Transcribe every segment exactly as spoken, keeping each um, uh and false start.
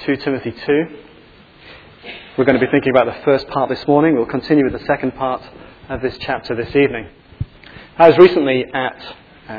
Second Timothy two. We're going to be thinking about the first part this morning. We'll continue with the second part of this chapter this evening. I was recently at uh,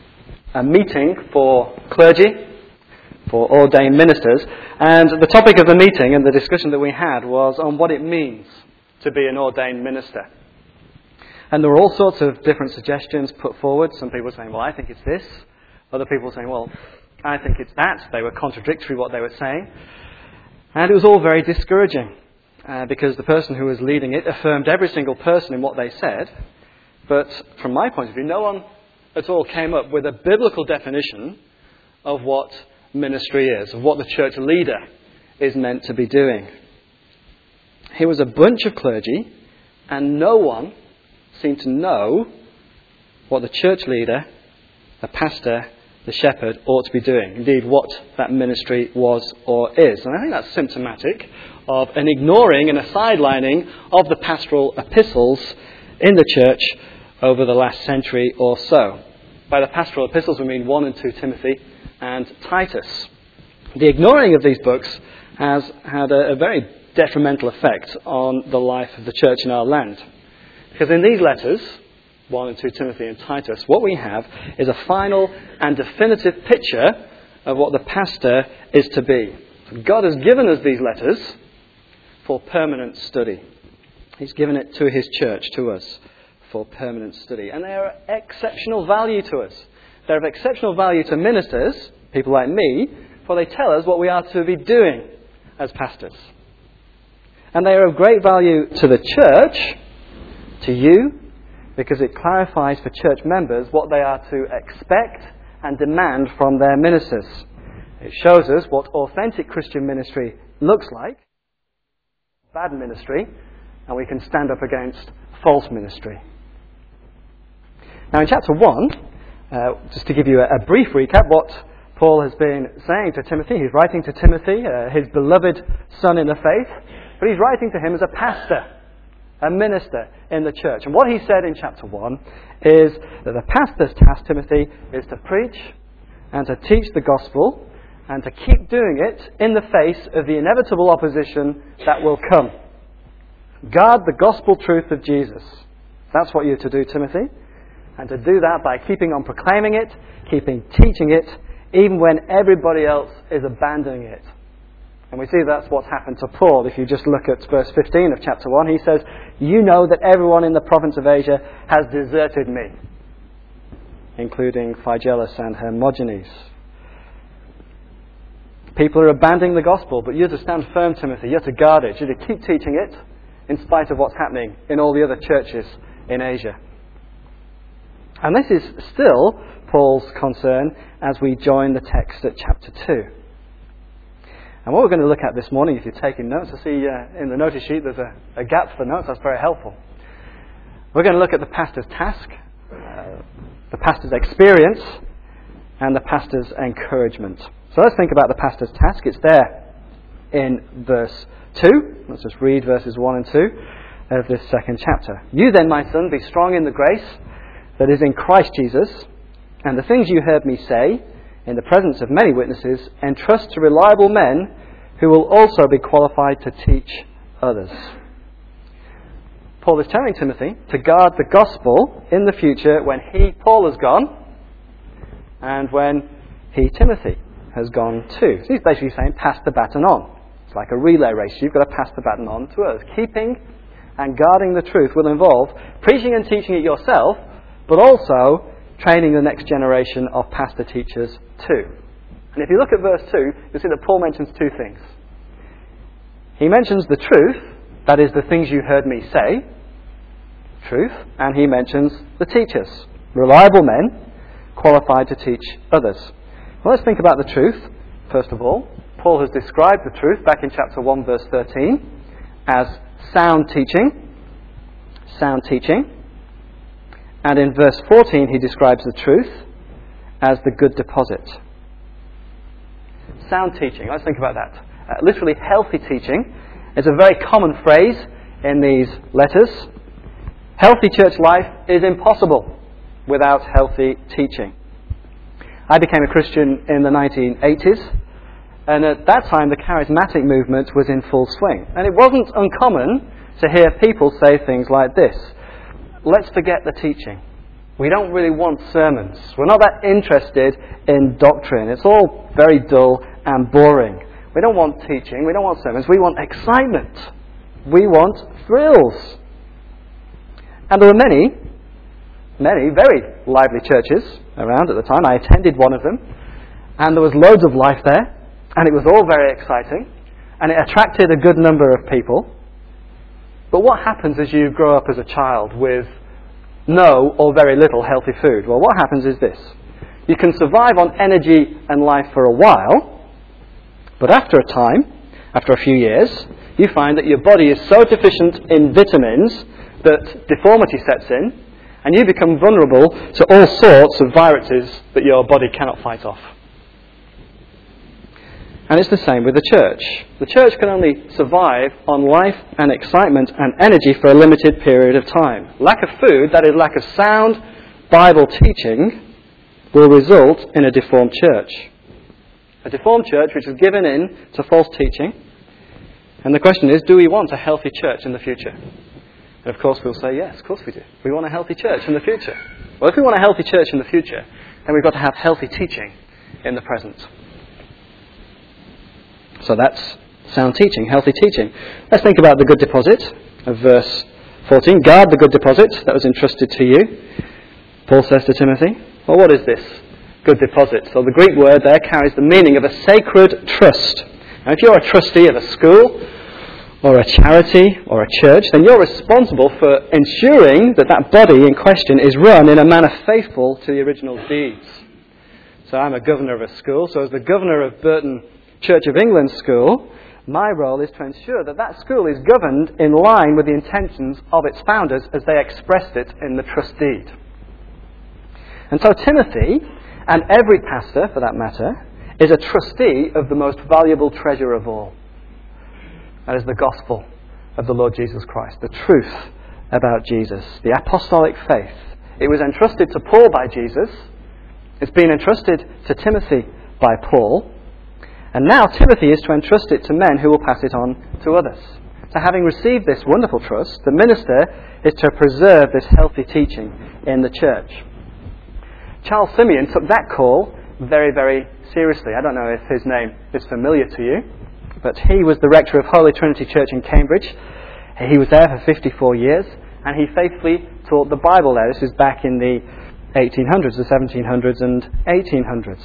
a meeting for clergy, for ordained ministers, and the topic of the meeting and the discussion that we had was on what it means to be an ordained minister. And there were all sorts of different suggestions put forward. Some people were saying, well, I think it's this. Other people were saying, well, I think it's that. They were contradictory what they were saying. And it was all very discouraging uh, because the person who was leading it affirmed every single person in what they said. But from my point of view, no one at all came up with a biblical definition of what ministry is, of what the church leader is meant to be doing. Here was a bunch of clergy, and no one seemed to know what the church leader, the pastor, the shepherd ought to be doing. Indeed, what that ministry was or is. And I think that's symptomatic of an ignoring and a sidelining of the pastoral epistles in the church over the last century or so. By the pastoral epistles we mean First and Second Timothy and Titus. The ignoring of these books has had a, a very detrimental effect on the life of the church in our land. Because in these letters, First and Second Timothy and Titus, what we have is a final and definitive picture of what the pastor is to be. God has given us these letters for permanent study. He's given it to His church, to us, for permanent study. And they are of exceptional value to us. They're of exceptional value to ministers, people like me, for they tell us what we are to be doing as pastors. And they are of great value to the church, to you, because it clarifies for church members what they are to expect and demand from their ministers. It shows us what authentic Christian ministry looks like, bad ministry, and we can stand up against false ministry. Now in chapter one, uh, just to give you a, a brief recap, what Paul has been saying to Timothy, he's writing to Timothy, uh, his beloved son in the faith, but he's writing to him as a pastor, a minister in the church. And what he said in chapter one is that the pastor's task, Timothy, is to preach and to teach the gospel and to keep doing it in the face of the inevitable opposition that will come. Guard the gospel truth of Jesus. That's what you're to do, Timothy. And to do that by keeping on proclaiming it, keeping teaching it, even when everybody else is abandoning it. And we see that's what's happened to Paul. If you just look at verse fifteen of chapter one, he says, "You know that everyone in the province of Asia has deserted me," including Phygelus and Hermogenes. People are abandoning the gospel, but you're to stand firm, Timothy. You're to guard it. You're to keep teaching it in spite of what's happening in all the other churches in Asia. And this is still Paul's concern as we join the text at chapter two. And what we're going to look at this morning, if you're taking notes, I see uh, in the notice sheet there's a, a gap for notes. That's very helpful. We're going to look at the pastor's task, uh, the pastor's experience, and the pastor's encouragement. So let's think about the pastor's task. It's there in verse two. Let's just read verses one and two of this second chapter. "You then, my son, be strong in the grace that is in Christ Jesus, and the things you heard me say in the presence of many witnesses, entrust to reliable men who will also be qualified to teach others." Paul is telling Timothy to guard the gospel in the future when he, Paul, has gone, and when he, Timothy, has gone too. So he's basically saying, pass the baton on. It's like a relay race. You've got to pass the baton on to others. Keeping and guarding the truth will involve preaching and teaching it yourself, but also training the next generation of pastor teachers too. And if you look at verse two, you'll see that Paul mentions two things. He mentions the truth, that is the things you heard me say, truth, and he mentions the teachers, reliable men, qualified to teach others. Well, let's think about the truth, first of all. Paul has described the truth back in chapter one, verse thirteen, as sound teaching. Sound teaching. And in verse fourteen, he describes the truth as the good deposit. Sound teaching. Let's think about that. Uh, literally, healthy teaching is a very common phrase in these letters. Healthy church life is impossible without healthy teaching. I became a Christian in the nineteen eighties, And at that time, the charismatic movement was in full swing. And it wasn't uncommon to hear people say things like this: let's forget the teaching. We don't really want sermons. We're not that interested in doctrine. It's all very dull and boring. We don't want teaching. We don't want sermons. We want excitement. We want thrills. And there were many, many very lively churches around at the time. I attended one of them. And there was loads of life there. And it was all very exciting. And it attracted a good number of people. But what happens as you grow up as a child with no or very little healthy food? Well, what happens is this. You can survive on energy and life for a while, but after a time, after a few years, you find that your body is so deficient in vitamins that deformity sets in, and you become vulnerable to all sorts of viruses that your body cannot fight off. And it's the same with the church. The church can only survive on life and excitement and energy for a limited period of time. Lack of food, that is, lack of sound Bible teaching, will result in a deformed church. A deformed church which is given in to false teaching. And the question is, do we want a healthy church in the future? And of course we'll say, yes, of course we do. We want a healthy church in the future. Well, if we want a healthy church in the future, then we've got to have healthy teaching in the present. So that's sound teaching, healthy teaching. Let's think about the good deposit of verse fourteen. Guard the good deposit that was entrusted to you. Paul says to Timothy, well, what is this good deposit? So the Greek word there carries the meaning of a sacred trust. Now, if you're a trustee of a school or a charity or a church, then you're responsible for ensuring that that body in question is run in a manner faithful to the original deeds. So I'm a governor of a school. So as the governor of Burton Church of England School, my role is to ensure that that school is governed in line with the intentions of its founders as they expressed it in the trust deed. And so Timothy, and every pastor for that matter, is a trustee of the most valuable treasure of all. That is the gospel of the Lord Jesus Christ, the truth about Jesus, the apostolic faith. It was entrusted to Paul by Jesus. It's been entrusted to Timothy by Paul. And now Timothy is to entrust it to men who will pass it on to others. So having received this wonderful trust, the minister is to preserve this healthy teaching in the church. Charles Simeon took that call very, very seriously. I don't know if his name is familiar to you, but he was the rector of Holy Trinity Church in Cambridge. He was there for fifty-four years, and he faithfully taught the Bible there. This is back in the eighteen hundreds, the seventeen hundreds and eighteen hundreds.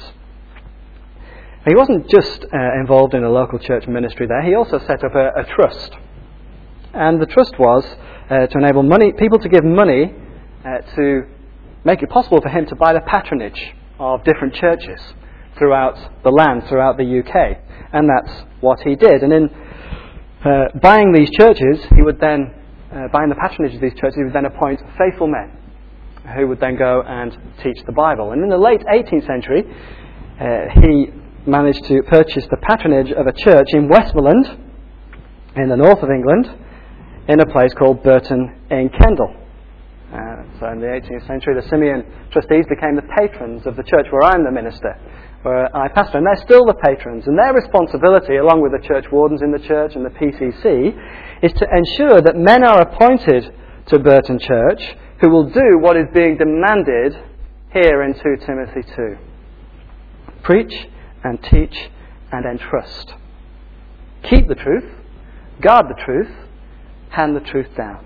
He wasn't just uh, involved in a local church ministry there, he also set up a, a trust. And the trust was uh, to enable money, people to give money uh, to make it possible for him to buy the patronage of different churches throughout the land, throughout the U K. And that's what he did. And in uh, buying these churches, he would then, uh, buying the patronage of these churches, he would then appoint faithful men who would then go and teach the Bible. And in the late eighteenth century, uh, he managed to purchase the patronage of a church in Westmoreland, in the north of England, in a place called Burton in Kendal. Uh, so in the eighteenth century, the Simeon trustees became the patrons of the church where I'm the minister, where I pastor, and they're still the patrons. And their responsibility, along with the church wardens in the church and the P C C, is to ensure that men are appointed to Burton Church who will do what is being demanded here in Second Timothy two. Preach and teach and entrust. Keep the truth, guard the truth, hand the truth down.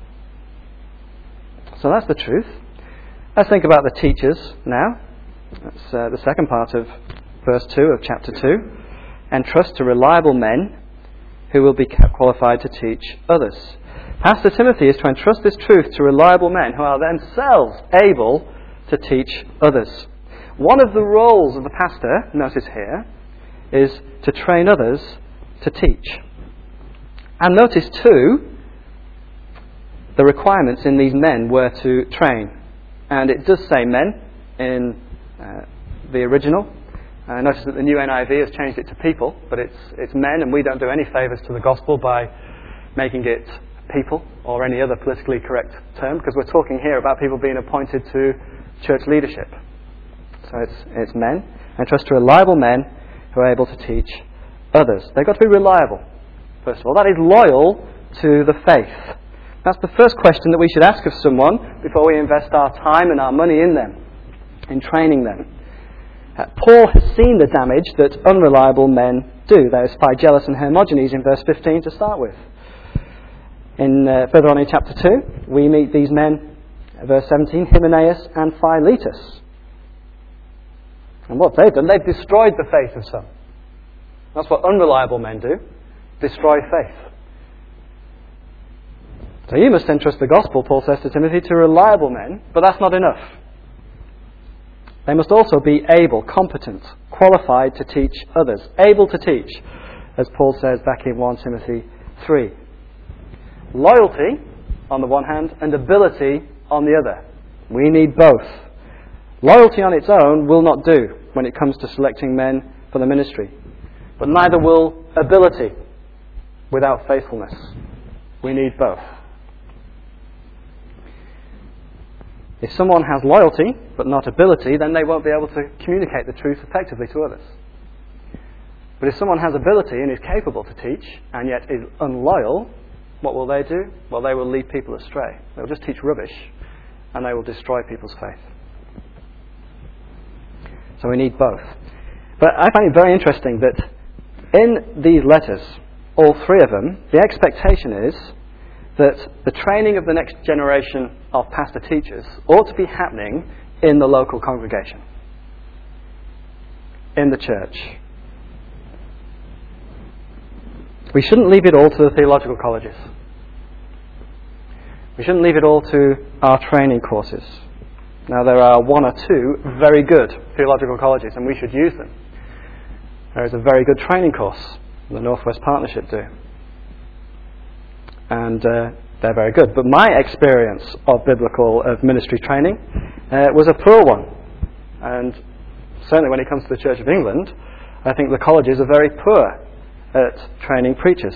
So that's the truth. Let's think about the teachers now. That's uh, the second part of verse two of chapter two. Entrust to reliable men who will be qualified to teach others. Pastor Timothy is to entrust this truth to reliable men who are themselves able to teach others. One of the roles of the pastor, notice here, is to train others to teach. And notice too, the requirements in these men were to train. And it does say men in uh, the original. Uh, notice that the new N I V has changed it to people, but it's it's men, and we don't do any favours to the gospel by making it people or any other politically correct term, because we're talking here about people being appointed to church leadership. So it's it's men. Entrust to reliable men who are able to teach others. They've got to be reliable, first of all. That is loyal to the faith. That's the first question that we should ask of someone before we invest our time and our money in them, in training them. Uh, Paul has seen the damage that unreliable men do. There's Phygellus and Hermogenes in verse fifteen to start with. In uh, further on in chapter two, we meet these men, verse seventeen, Hymenaeus and Philetus. And what they've done, they've destroyed the faith of some. That's what unreliable men do, destroy faith. So you must entrust the gospel, Paul says to Timothy, to reliable men, but that's not enough. They must also be able, competent, qualified to teach others. Able to teach, as Paul says back in First Timothy three. Loyalty on the one hand and ability on the other. We need both. Loyalty on its own will not do when it comes to selecting men for the ministry. But neither will ability without faithfulness. We need both. If someone has loyalty but not ability, then they won't be able to communicate the truth effectively to others. But if someone has ability and is capable to teach and yet is unloyal, what will they do? Well, they will lead people astray. They'll just teach rubbish and they will destroy people's faith. So we need both. But I find it very interesting that in these letters, all three of them, the expectation is that the training of the next generation of pastor teachers ought to be happening in the local congregation, in the church. We shouldn't leave it all to the theological colleges. We shouldn't leave it all to our training courses. Now, there are one or two very good theological colleges, and we should use them. There is a very good training course the Northwest Partnership do. And uh, they're very good. But my experience of biblical, of ministry training uh, was a poor one. And certainly when it comes to the Church of England, I think the colleges are very poor at training preachers.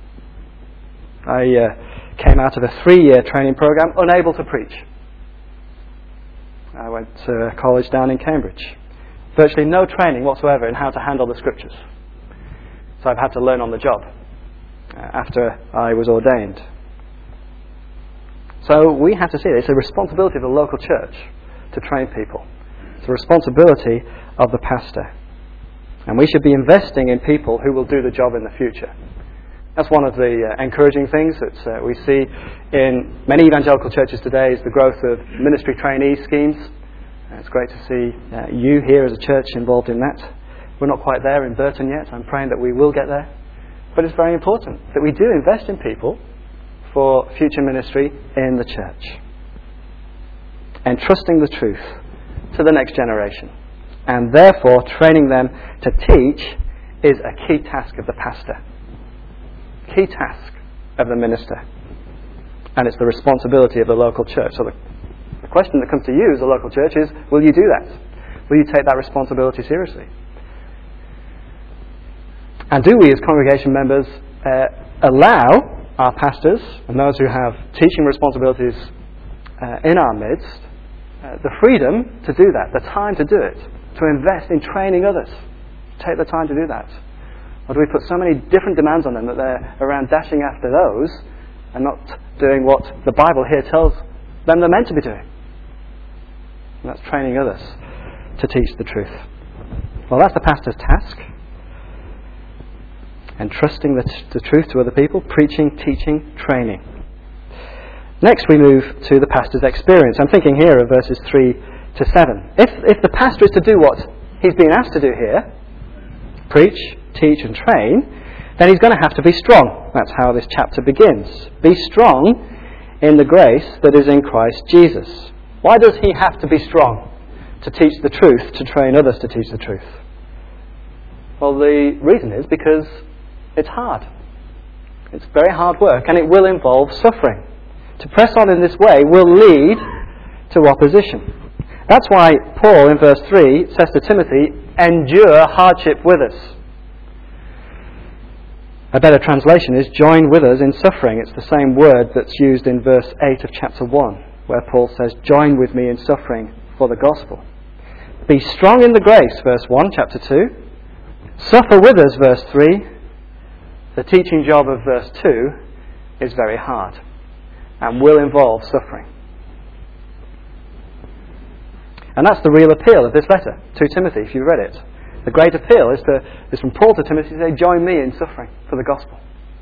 I uh, came out of a three-year training program unable to preach. I went to college down in Cambridge. Virtually no training whatsoever in how to handle the Scriptures. So I've had to learn on the job uh, after I was ordained. So we have to see it. It's a responsibility of the local church to train people. It's a responsibility of the pastor. And we should be investing in people who will do the job in the future. That's one of the uh, encouraging things that uh, we see in many evangelical churches today is the growth of ministry trainee schemes. Uh, it's great to see uh, you here as a church involved in that. We're not quite there in Burton yet. I'm praying that we will get there. But it's very important that we do invest in people for future ministry in the church. Entrusting the truth to the next generation. And therefore training them to teach is a key task of the pastor. Key task of the minister. And it's the responsibility of the local church. So the, the question that comes to you as a local church is, will you do that? Will you take that responsibility seriously? And do we as congregation members uh, allow our pastors and those who have teaching responsibilities uh, in our midst uh, the freedom to do that, the time to do it, to invest in training others? Take the time to do that. Or do we put so many different demands on them that they're around dashing after those and not doing what the Bible here tells them they're meant to be doing? And that's training others to teach the truth. Well, that's the pastor's task. Entrusting the, t- the truth to other people, preaching, teaching, training. Next we move to the pastor's experience. I'm thinking here of verses three to seven. If, if the pastor is to do what he's been asked to do here, preach, teach and train, then he's going to have to be strong. That's how this chapter begins. Be strong in the grace that is in Christ Jesus. Why does he have to be strong? To teach the truth, to train others to teach the truth. Well, the reason is because it's hard. It's very hard work and it will involve suffering. To press on in this way will lead to opposition. That's why Paul in verse three says to Timothy, endure hardship with us. A better translation is join with us in suffering. It's the same word that's used in verse eight of chapter one, where Paul says, join with me in suffering for the gospel. Be strong in the grace, verse one, chapter two. Suffer with us, verse three. The teaching job of verse two is very hard and will involve suffering. And that's the real appeal of this letter to Timothy, if you've read it. The great appeal is, to, is from Paul to Timothy to say, join me in suffering for the gospel.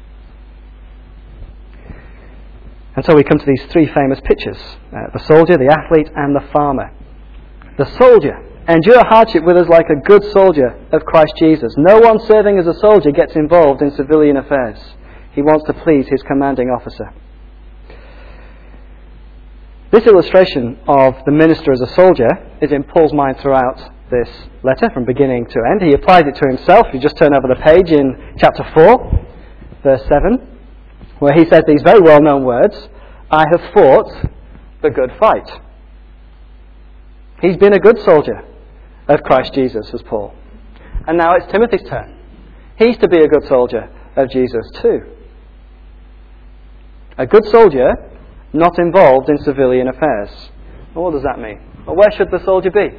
And so we come to these three famous pictures, uh, the soldier, the athlete and the farmer. The soldier, endure hardship with us like a good soldier of Christ Jesus. No one serving as a soldier gets involved in civilian affairs. He wants to please his commanding officer. This illustration of the minister as a soldier is in Paul's mind throughout this letter from beginning to end. He applies it to himself. You just turn over the page in chapter four, verse seven, where he says these very well-known words, I have fought the good fight. He's been a good soldier of Christ Jesus, says Paul. And now it's Timothy's turn. He's to be a good soldier of Jesus too. A good soldier not involved in civilian affairs. Well, what does that mean? Well, where should the soldier be?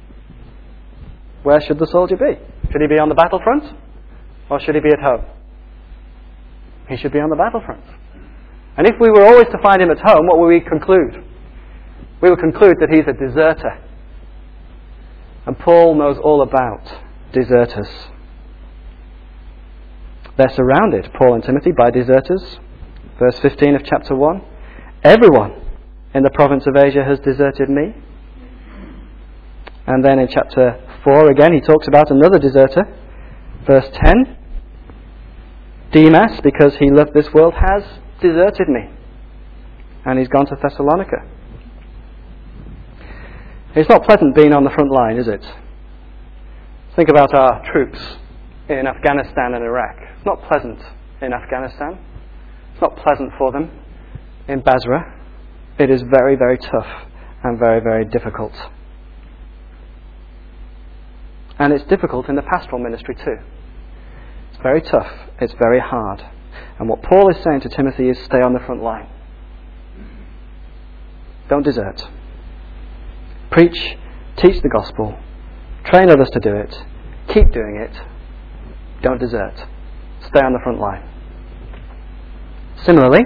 Where should the soldier be? Should he be on the battlefront? Or should he be at home? He should be on the battlefront. And if we were always to find him at home, what would we conclude? We would conclude that he's a deserter. And Paul knows all about deserters. They're surrounded, Paul and Timothy, by deserters. Verse fifteen of chapter one. Everyone in the province of Asia has deserted me. And then in chapter four again he talks about another deserter. Verse ten. Demas, because he loved this world, has deserted me. And he's gone to Thessalonica. It's not pleasant being on the front line, is it? Think about our troops in Afghanistan and Iraq. It's not pleasant in Afghanistan. It's not pleasant for them in Basra. It is very, very tough and very, very difficult. And it's difficult in the pastoral ministry too. It's very tough. It's very hard. And what Paul is saying to Timothy is stay on the front line. Don't desert. Preach, teach the gospel, train others to do it, keep doing it, don't desert. Stay on the front line. Similarly,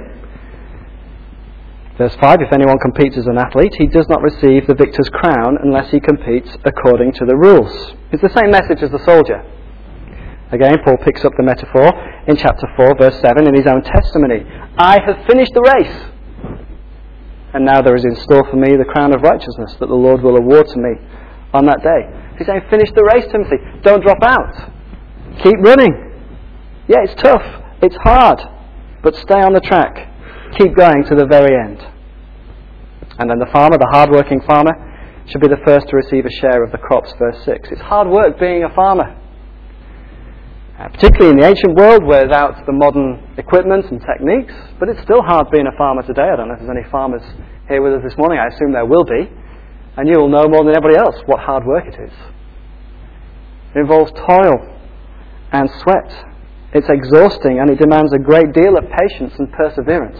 verse five, if anyone competes as an athlete, he does not receive the victor's crown unless he competes according to the rules. It's the same message as the soldier. Again, Paul picks up the metaphor in chapter four, verse seven, in his own testimony. I have finished the race. And now there is in store for me the crown of righteousness that the Lord will award to me on that day. He's saying, finish the race, Timothy. Don't drop out. Keep running. Yeah, it's tough. It's hard. But stay on the track. Keep going to the very end. And then the farmer, the hard-working farmer, should be the first to receive a share of the crops, verse six. It's hard work being a farmer. Uh, particularly in the ancient world without the modern equipment and techniques, but it's still hard being a farmer today. I don't know if there's any farmers here with us this morning. I assume there will be. And you will know more than anybody else what hard work it is. It involves toil and sweat. It's exhausting and it demands a great deal of patience and perseverance.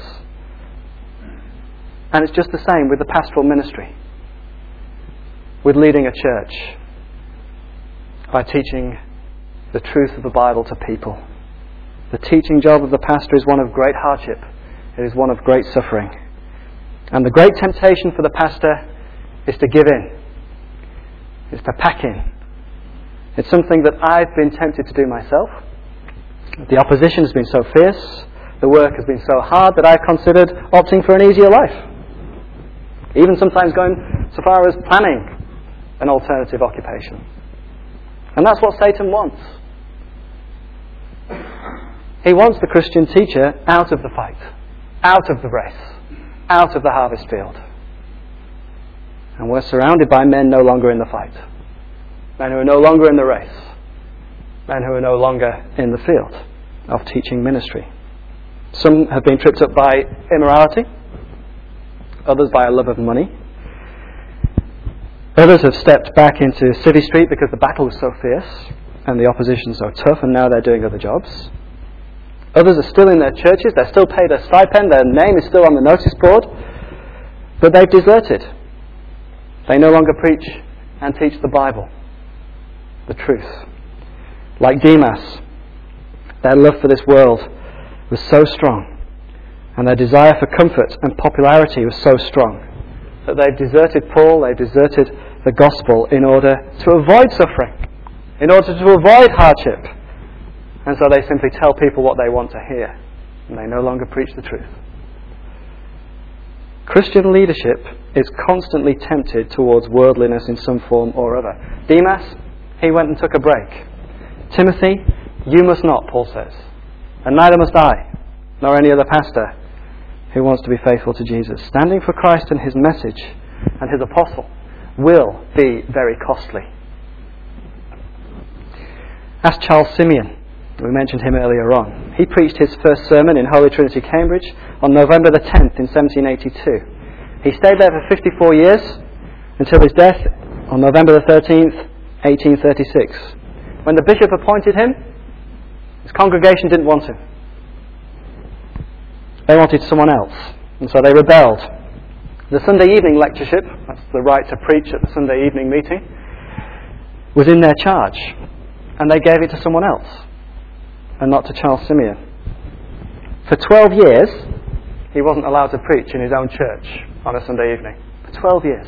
And it's just the same with the pastoral ministry, with leading a church, by teaching the truth of the Bible to people. The teaching job of the pastor is one of great hardship. It is one of great suffering. And the great temptation for the pastor is to give in. It's to pack in. It's something that I've been tempted to do myself. The opposition has been so fierce, the work has been so hard that I've considered opting for an easier life. Even sometimes going so far as planning an alternative occupation. And that's what Satan wants. He wants the Christian teacher out of the fight, out of the race, out of the harvest field. And we're surrounded by men no longer in the fight, men who are no longer in the race, men who are no longer in the field of teaching ministry. Some have been tripped up by immorality, others by a love of money. Others have stepped back into City Street because the battle was so fierce and the opposition so tough, and now they're doing other jobs. Others are still in their churches, they're still paid a stipend, their name is still on the notice board, but they've deserted. They no longer preach and teach the Bible, the truth. Like Demas, their love for this world was so strong, and their desire for comfort and popularity was so strong, that they've deserted Paul, they've deserted the gospel in order to avoid suffering, in order to avoid hardship. And so they simply tell people what they want to hear, and they no longer preach the truth. Christian leadership is constantly tempted towards worldliness in some form or other. Demas, he went and took a break. Timothy, you must not, Paul says, and neither must I, nor any other pastor who wants to be faithful to Jesus. Standing for Christ and his message and his apostle will be very costly. Ask Charles Simeon. We mentioned him earlier on. He preached his first sermon in Holy Trinity, Cambridge on November the tenth in seventeen eighty-two. He stayed there for fifty-four years until his death on November the thirteenth, eighteen thirty-six. When the bishop appointed him, his congregation didn't want him. They wanted someone else, and so they rebelled. The Sunday evening lectureship, that's the right to preach at the Sunday evening meeting, was in their charge, and they gave it to someone else, and not to Charles Simeon. For twelve years, he wasn't allowed to preach in his own church on a Sunday evening. For twelve years.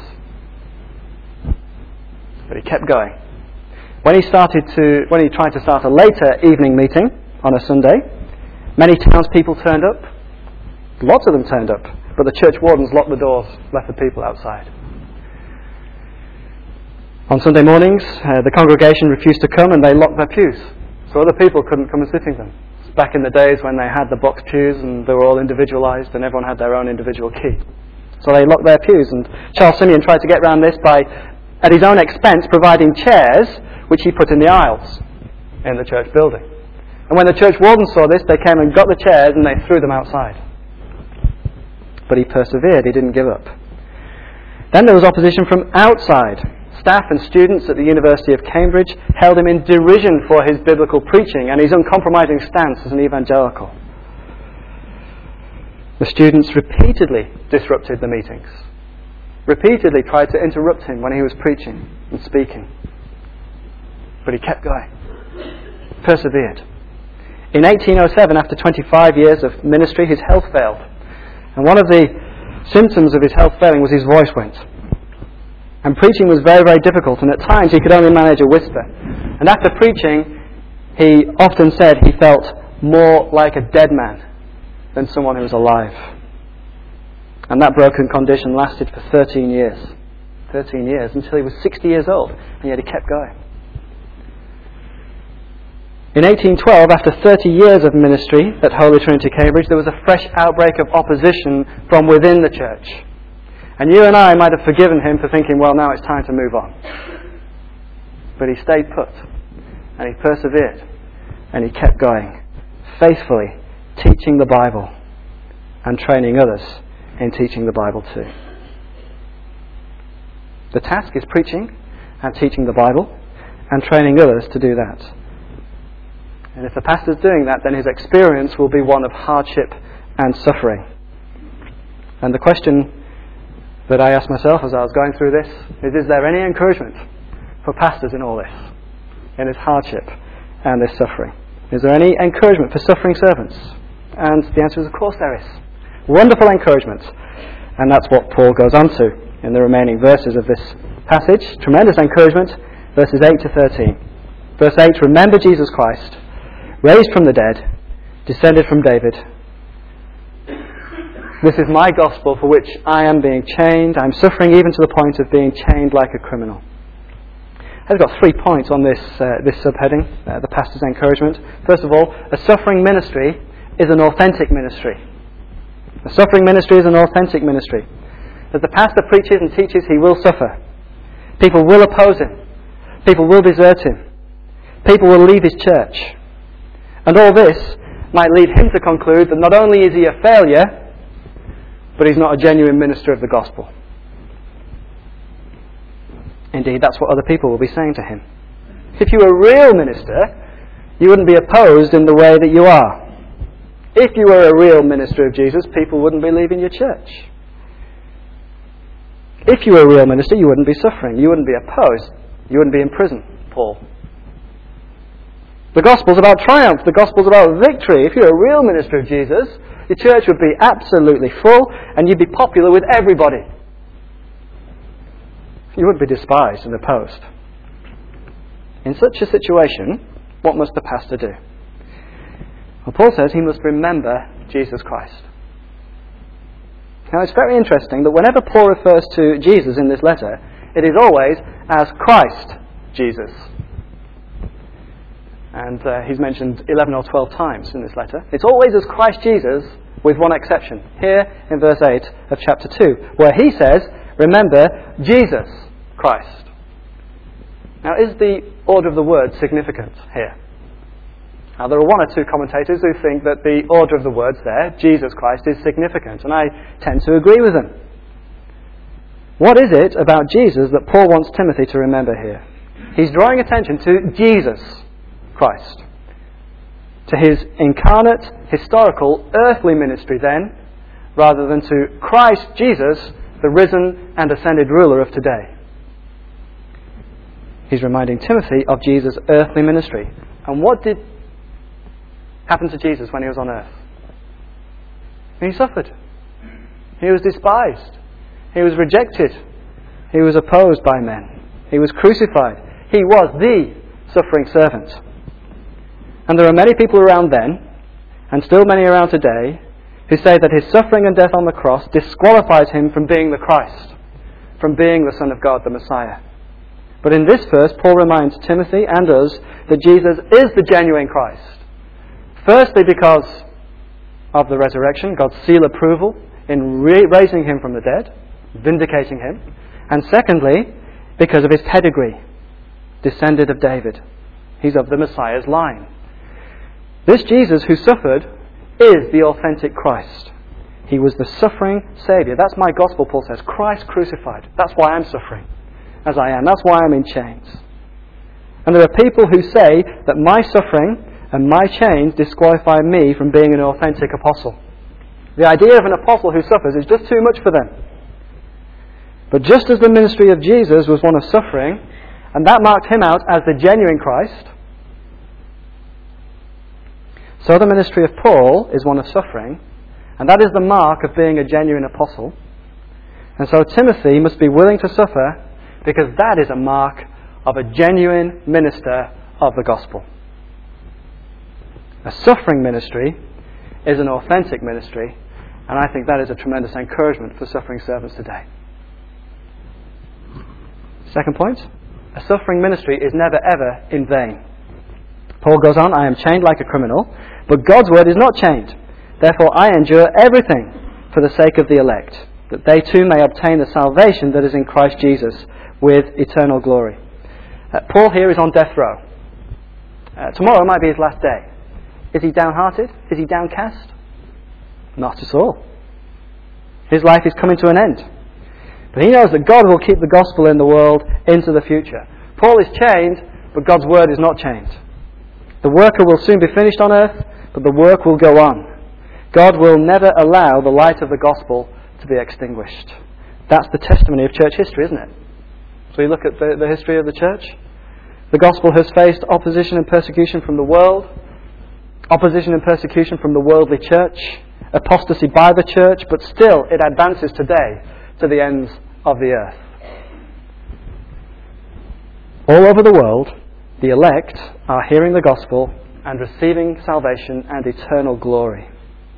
But he kept going. When he started to, when he tried to start a later evening meeting on a Sunday, many townspeople turned up. Lots of them turned up, but the church wardens locked the doors, left the people outside. On Sunday mornings, uh, the congregation refused to come, and they locked their pews, so other people couldn't come and sit in them. It's back in the days when they had the box pews and they were all individualised and everyone had their own individual key. So they locked their pews, and Charles Simeon tried to get around this by, at his own expense, providing chairs which he put in the aisles in the church building. And when the church wardens saw this, they came and got the chairs and they threw them outside. But he persevered, he didn't give up. Then there was opposition from outside. Staff and students at the University of Cambridge held him in derision for his biblical preaching and his uncompromising stance as an evangelical. The students repeatedly disrupted the meetings, repeatedly tried to interrupt him when he was preaching and speaking. But he kept going, persevered. In eighteen oh seven, after twenty-five years of ministry, his health failed. And one of the symptoms of his health failing was his voice went. And preaching was very, very difficult, and at times he could only manage a whisper. And after preaching, he often said he felt more like a dead man than someone who was alive. And that broken condition lasted for thirteen years. thirteen years, until he was sixty years old, and yet he kept going. In eighteen twelve, after thirty years of ministry at Holy Trinity, Cambridge, there was a fresh outbreak of opposition from within the church. And you and I might have forgiven him for thinking, well, now it's time to move on. But he stayed put, and he persevered, and he kept going, faithfully teaching the Bible and training others in teaching the Bible too. The task is preaching and teaching the Bible and training others to do that. And if the pastor's doing that, then his experience will be one of hardship and suffering. And the question that I asked myself as I was going through this is, is there any encouragement for pastors in all this, in this hardship and this suffering? Is there any encouragement for suffering servants? And the answer is, of course there is. Wonderful encouragement. And that's what Paul goes on to in the remaining verses of this passage. Tremendous encouragement, verses eight to thirteen. Verse eight, remember Jesus Christ, raised from the dead, descended from David. This is my gospel for which I am being chained. I'm suffering even to the point of being chained like a criminal. I've got three points on this uh, this subheading, uh, the pastor's encouragement. First of all, a suffering ministry is an authentic ministry. A suffering ministry is an authentic ministry. As the pastor preaches and teaches, he will suffer. People will oppose him. People will desert him. People will leave his church. And all this might lead him to conclude that not only is he a failure, but he's not a genuine minister of the gospel. Indeed, that's what other people will be saying to him. If you were a real minister, you wouldn't be opposed in the way that you are. If you were a real minister of Jesus, people wouldn't be leaving your church. If you were a real minister, you wouldn't be suffering. You wouldn't be opposed. You wouldn't be in prison, Paul. The gospel's about triumph. The gospel's about victory. If you're a real minister of Jesus, your church would be absolutely full and you'd be popular with everybody. You wouldn't be despised and opposed. In such a situation, what must the pastor do? Well, Paul says he must remember Jesus Christ. Now, it's very interesting that whenever Paul refers to Jesus in this letter, it is always as Christ Jesus. And uh, he's mentioned eleven or twelve times in this letter. It's always as Christ Jesus, with one exception. Here in verse eight of chapter two, where he says, remember Jesus Christ. Now, is the order of the words significant here? Now, there are one or two commentators who think that the order of the words there, Jesus Christ, is significant, and I tend to agree with them. What is it about Jesus that Paul wants Timothy to remember here? He's drawing attention to Jesus Christ, to his incarnate, historical, earthly ministry then, rather than to Christ Jesus, the risen and ascended ruler of today. He's reminding Timothy of Jesus' earthly ministry. And what did happen to Jesus when he was on earth? He suffered. He was despised. He was rejected. He was opposed by men. He was crucified. He was the suffering servant. And there are many people around then, and still many around today, who say that his suffering and death on the cross disqualifies him from being the Christ, from being the Son of God, the Messiah. But in this verse, Paul reminds Timothy and us that Jesus is the genuine Christ. Firstly, because of the resurrection, God's seal approval in re- raising him from the dead, vindicating him. And secondly, because of his pedigree, descended of David. He's of the Messiah's line. This Jesus who suffered is the authentic Christ. He was the suffering Saviour. That's my gospel, Paul says. Christ crucified. That's why I'm suffering as I am. That's why I'm in chains. And there are people who say that my suffering and my chains disqualify me from being an authentic apostle. The idea of an apostle who suffers is just too much for them. But just as the ministry of Jesus was one of suffering, and that marked him out as the genuine Christ, so the ministry of Paul is one of suffering, and that is the mark of being a genuine apostle. And so Timothy must be willing to suffer, because that is a mark of a genuine minister of the gospel. A suffering ministry is an authentic ministry, and I think that is a tremendous encouragement for suffering servants today. Second point, a suffering ministry is never ever in vain. Paul goes on, I am chained like a criminal, but God's word is not chained. Therefore I endure everything for the sake of the elect, that they too may obtain the salvation that is in Christ Jesus with eternal glory. Uh, Paul here is on death row. Uh, tomorrow might be his last day. Is he downhearted? Is he downcast? Not at all. His life is coming to an end. But he knows that God will keep the gospel in the world into the future. Paul is chained, but God's word is not chained. The worker will soon be finished on earth, but the work will go on. God will never allow the light of the gospel to be extinguished. That's the testimony of church history, isn't it? So we look at the, the history of the church. The gospel has faced opposition and persecution from the world, opposition and persecution from the worldly church, apostasy by the church, but still it advances today to the ends of the earth. All over the world, the elect are hearing the gospel and receiving salvation and eternal glory.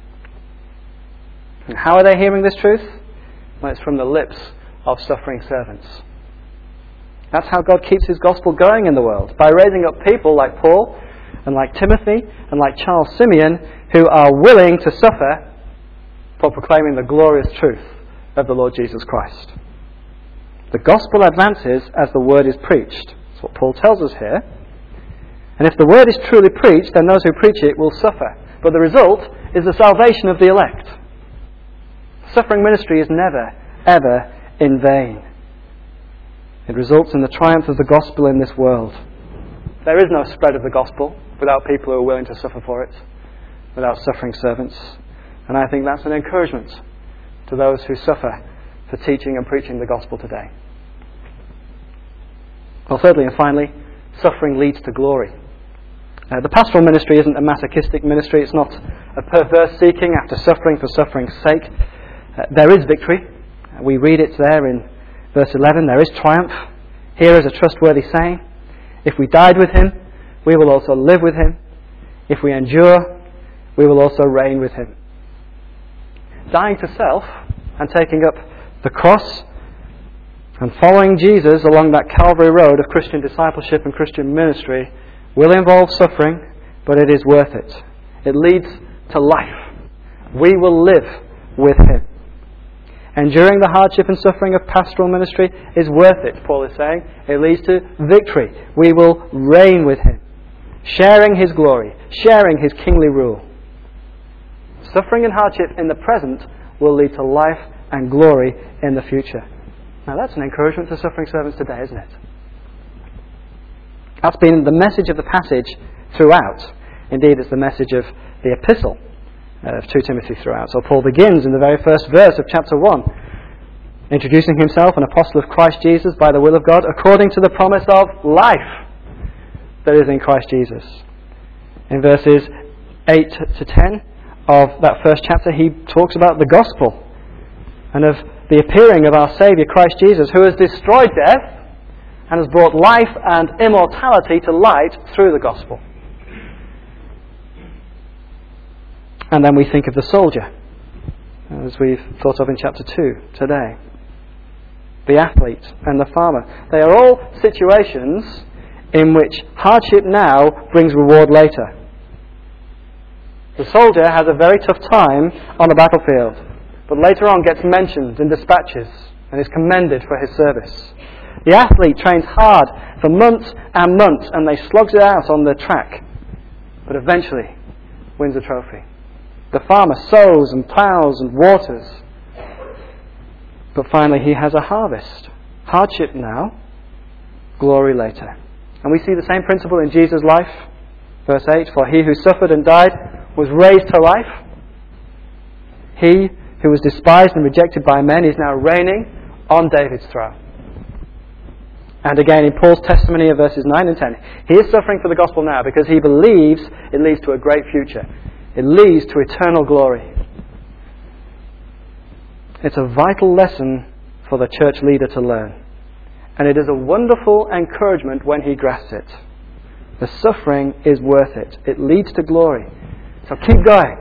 And how are they hearing this truth? Well, it's from the lips of suffering servants. That's how God keeps his gospel going in the world, by raising up people like Paul and like Timothy and like Charles Simeon, who are willing to suffer for proclaiming the glorious truth of the Lord Jesus Christ. The gospel advances as the word is preached. That's what Paul tells us here. And if the word is truly preached, then those who preach it will suffer. But the result is the salvation of the elect. Suffering ministry is never, ever in vain. It results in the triumph of the gospel in this world. There is no spread of the gospel without people who are willing to suffer for it, without suffering servants. And I think that's an encouragement to those who suffer for teaching and preaching the gospel today. Well, thirdly and finally, suffering leads to glory. Uh, the pastoral ministry isn't a masochistic ministry. It's not a perverse seeking after suffering for suffering's sake. Uh, there is victory. Uh, we read it there in verse eleven. There is triumph. Here is a trustworthy saying. If we died with him, we will also live with him. If we endure, we will also reign with him. Dying to self and taking up the cross and following Jesus along that Calvary road of Christian discipleship and Christian ministry will involve suffering, but it is worth it. It leads to life. We will live with him. Enduring the hardship and suffering of pastoral ministry is worth it, Paul is saying. It leads to victory. We will reign with him, sharing his glory, sharing his kingly rule. Suffering and hardship in the present will lead to life and glory in the future. Now that's an encouragement to suffering servants today, isn't it? That's been the message of the passage throughout. Indeed, it's the message of the epistle of Second Timothy throughout. So Paul begins in the very first verse of chapter one, introducing himself, an apostle of Christ Jesus by the will of God, according to the promise of life that is in Christ Jesus. In verses eight to ten of that first chapter, he talks about the gospel and of the appearing of our Saviour Christ Jesus, who has destroyed death and has brought life and immortality to light through the gospel. And then we think of the soldier, as we've thought of in chapter two today. The athlete and the farmer. They are all situations in which hardship now brings reward later. The soldier has a very tough time on the battlefield, but later on gets mentioned in dispatches and is commended for his service. The athlete trains hard for months and months, and they slogs it out on the track, but eventually wins a trophy. The farmer sows and ploughs and waters, but finally he has a harvest. Hardship now, glory later. And we see the same principle in Jesus' life. Verse eight, for he who suffered and died was raised to life. He who was despised and rejected by men is now reigning on David's throne. And again in Paul's testimony of verses nine and ten, he is suffering for the gospel now because he believes it leads to a great future. It leads to eternal glory. It's a vital lesson for the church leader to learn. And it is a wonderful encouragement when he grasps it. The suffering is worth it. It leads to glory. So keep going.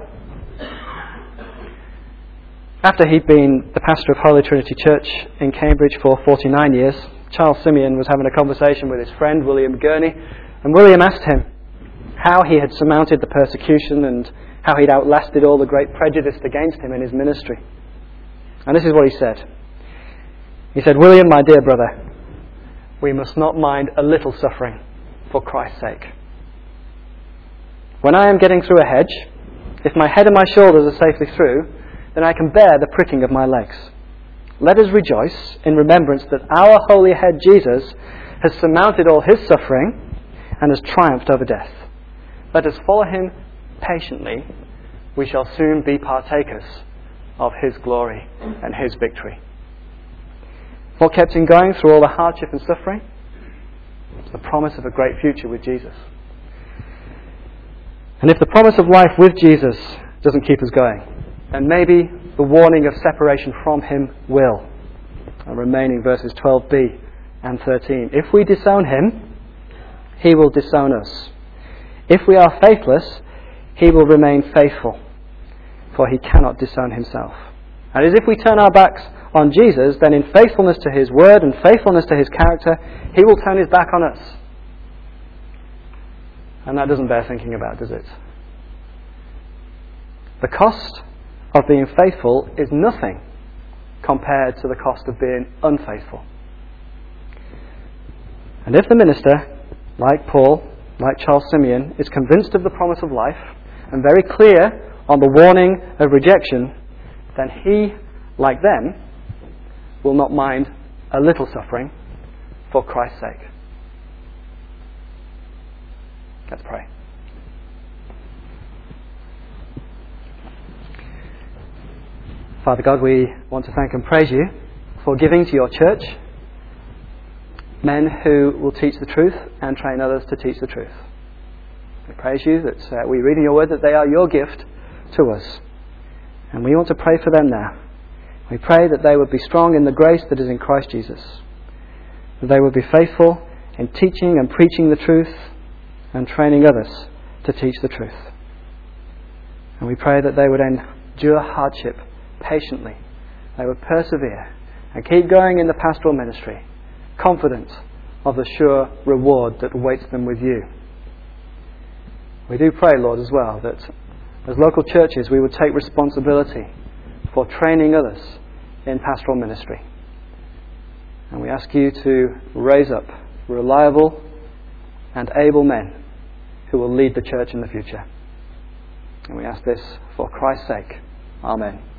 After he'd been the pastor of Holy Trinity Church in Cambridge for forty-nine years, Charles Simeon was having a conversation with his friend William Gurney, and William asked him how he had surmounted the persecution and how he'd outlasted all the great prejudice against him in his ministry. And this is what he said. He said, William, my dear brother, we must not mind a little suffering for Christ's sake. When I am getting through a hedge, if my head and my shoulders are safely through, then I can bear the pricking of my legs. Let us rejoice in remembrance that our holy head Jesus has surmounted all his suffering and has triumphed over death. Let us follow him patiently. We shall soon be partakers of his glory and his victory. What kept him going through all the hardship and suffering? The promise of a great future with Jesus. And if the promise of life with Jesus doesn't keep us going, then maybe the warning of separation from him will. And remaining verses twelve b and thirteen. If we disown him, he will disown us. If we are faithless, he will remain faithful, for he cannot disown himself. And as if we turn our backs on Jesus, then in faithfulness to his word and faithfulness to his character, he will turn his back on us. And that doesn't bear thinking about, does it? The cost of being faithful is nothing compared to the cost of being unfaithful. And if the minister, like Paul, like Charles Simeon, is convinced of the promise of life and very clear on the warning of rejection, then he, like them, will not mind a little suffering for Christ's sake. Let's pray. Father God, we want to thank and praise you for giving to your church men who will teach the truth and train others to teach the truth. We praise you that uh, we read in your word that they are your gift to us. And we want to pray for them now. We pray that they would be strong in the grace that is in Christ Jesus. That they would be faithful in teaching and preaching the truth and training others to teach the truth. And we pray that they would endure hardship patiently. They would persevere and keep going in the pastoral ministry, confident of the sure reward that awaits them with you. We do pray, Lord, as well, that as local churches we would take responsibility for training others in pastoral ministry. And we ask you to raise up reliable and able men who will lead the church in the future. And we ask this for Christ's sake. Amen.